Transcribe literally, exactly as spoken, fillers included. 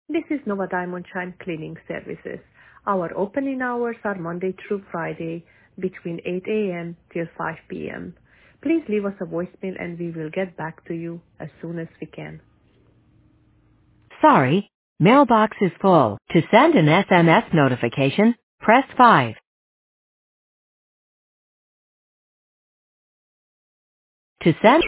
This is Nova Diamond Shine Cleaning Services. Our opening hours are Monday through Friday between eight a.m. till five p.m. Please leave us a voicemail and we will get back to you as soon as we can. Sorry, mailbox is full. To send an S M S notification, press five. To send